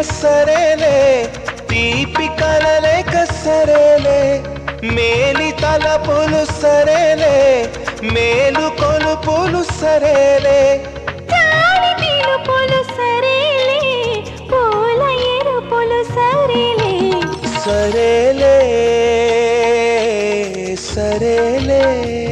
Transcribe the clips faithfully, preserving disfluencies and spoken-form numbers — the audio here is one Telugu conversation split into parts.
సరేలే తీపి కలలే కసరేలే మేలి తలపులు సరేలే మేలు కొలుపులు సరేలే చాలి పిలుపులు సరేలే పూల ఎరుపులు సరేలే సరేలే సరేలే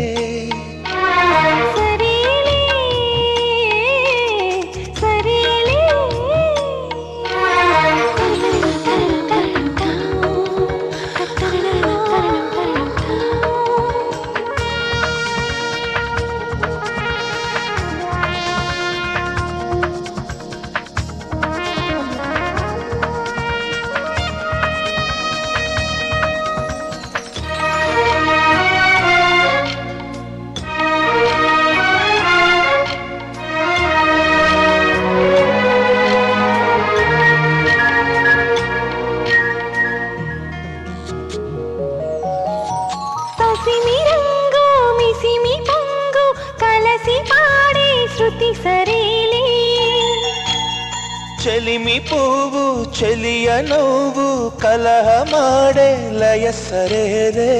చెలిమి పువ్వు చెలియ నువ్వు కలహమాడే లయ సరేలే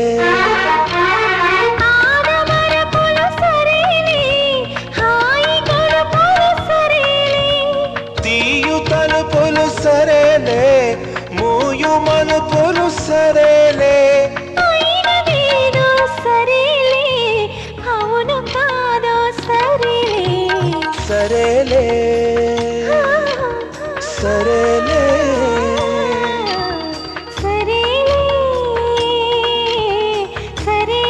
తీయు తలుపులు సరేలే మూయు మలుపులు సరేలే సరేలే సరేలే సరేలే సరేలే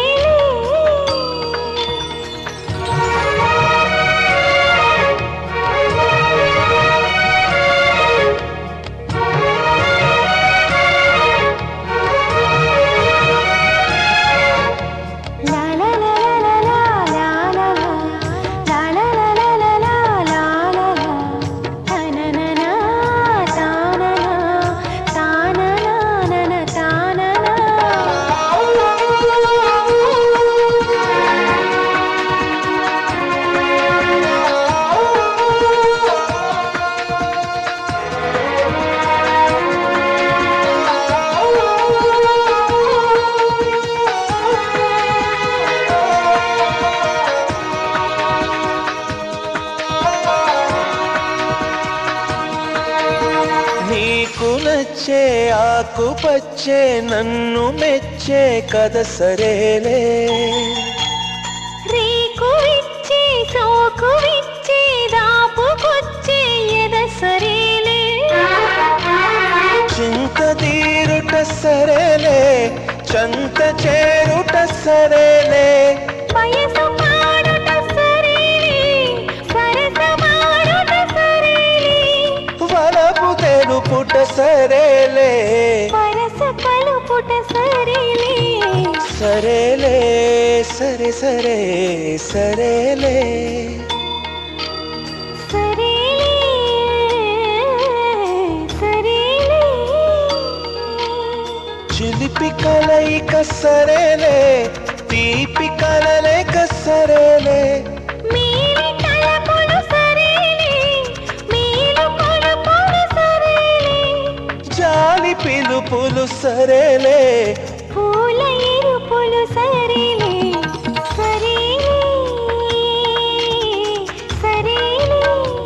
నీకు నచ్చే ఆకు పచ్చే నన్ను మెచ్చే కథ సరేలే రీకు ఇచ్చే సోకు ఇచ్చే దాపుకొచ్చే ఎద సరేలే చింత తీరుట సరేలే చంత చేరుట సరేలే వయసు పాడుట సరేలే సరసమాడుట సరేలే వలపు తెలుపుట సరేలే వరస కలుపుట సరేలే సరేలే సరే సరే సరేలే సరేలే సరేలే చిలిపి కలయిక సరేలే తీపి కలలే కసరేలే మేలి తలపులు సరేలే మేలు కొలుపులు సరేలే జాలి పిలుపులు సరేలే పూల ఎరుపులు సరేలే సరేలే సరేలే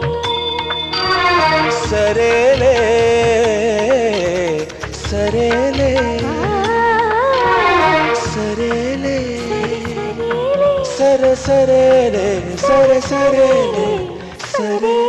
సరేలే సరేలే సరేలే సరే సరేలే సరే సరేలే సరే